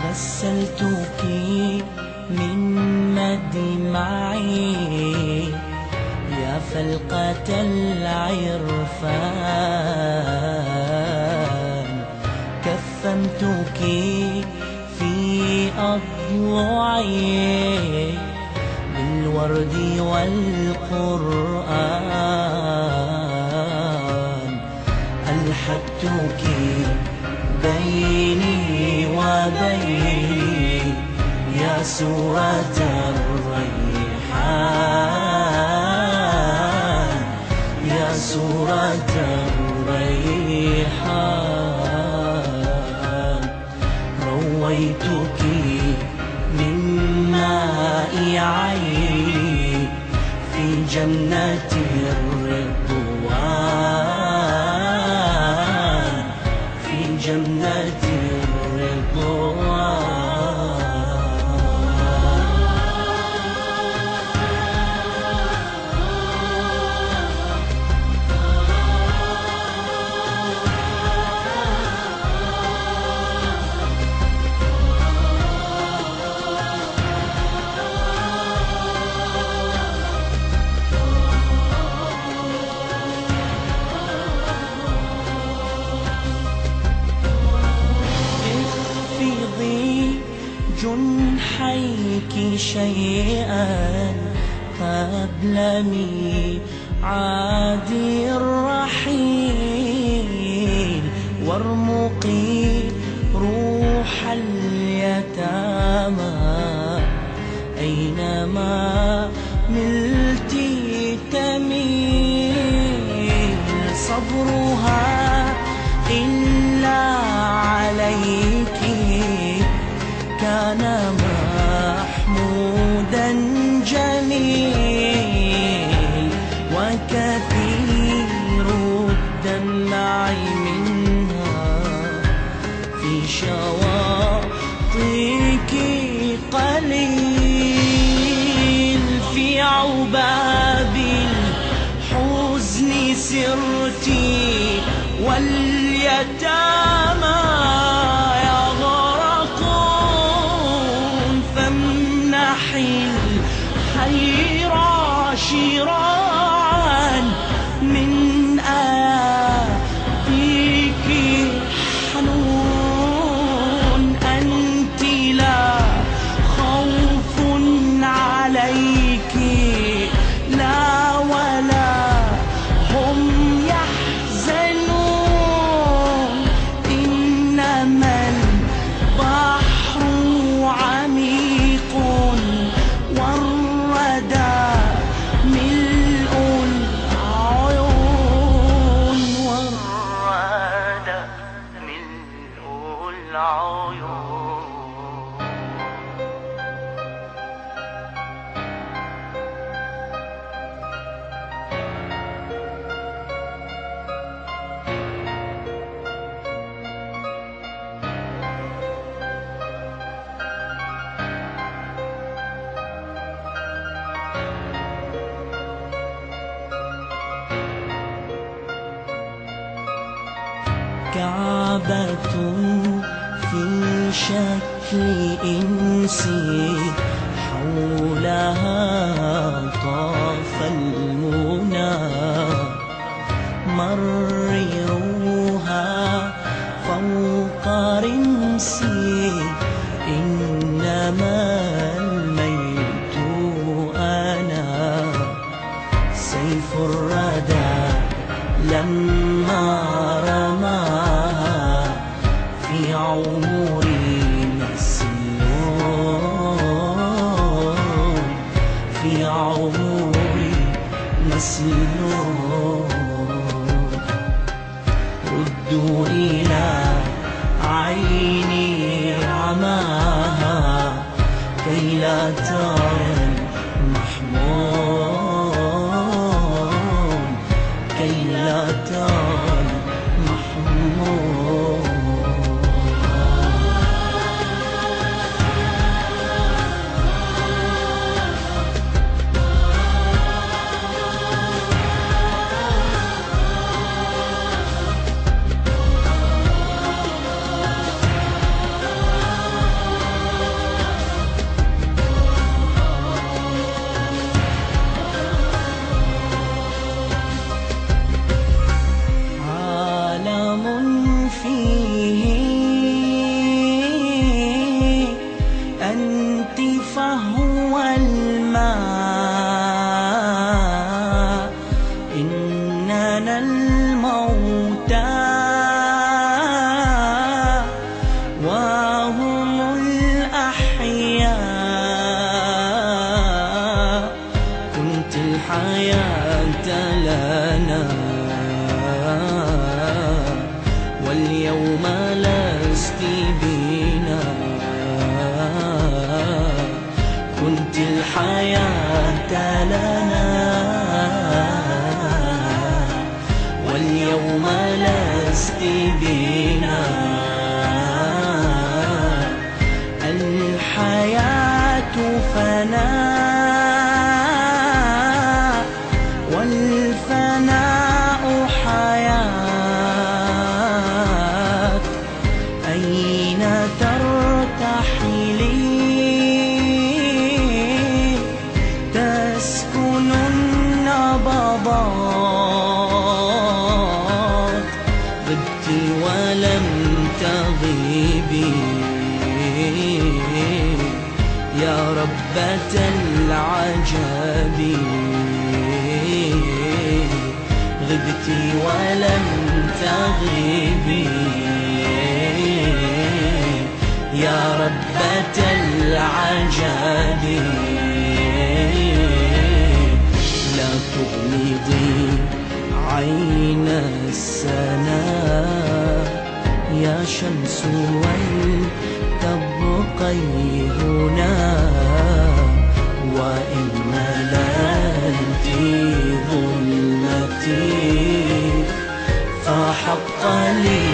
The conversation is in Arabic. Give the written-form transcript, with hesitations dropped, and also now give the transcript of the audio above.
غسلتك من مدمعي يا فلقة العرفان، كفنتك في أضلعي بالورد والقرآن، ألحقتك بيني وبين يا سورة الريحان، يا سورة الريحان. رويتك من ماء عيني في جنة الرضوان، في جنة الرضوان. جنحيك شيئا قبل ميعاد الرحيل، وارمقي روح اليتامى أينما ملت تميل. صبرها إلا عليك كان محمودا جميل، وكثير الدمع منها في شواطئك قليل. في عباب الحزن سرتي واليتامى الخير شراعا من آياتك حنون. أنت لا خوف عليك لا ولا هم يحزنون، إنما البحر عميق والردى ملء العيون، والردى ملء العيون. كعبة في شكل إنسي حولها طاف المنى، مرروها فوق رمسي إنما الميت أنا. سيف الردى لما رماها في عمري مسلول، في عمري مسلول. ردوا إلى عيني عماها كي لا ترى المحمول، كي لا ترى المحمول. الحياة لنا واليوم لست بنا. كنت الحياة لنا واليوم لست بنا. الحياة فناء والفناء حياة. أين ترتحلين تسكن النبضات. غبت ولم تغيبي يا ربة العجب. غبت ولم تغيبي يا ربة العجب. لا تغمضي عين السناء يا شمس ولتبقي هنا. وإن مللت ظلمتي فحق لي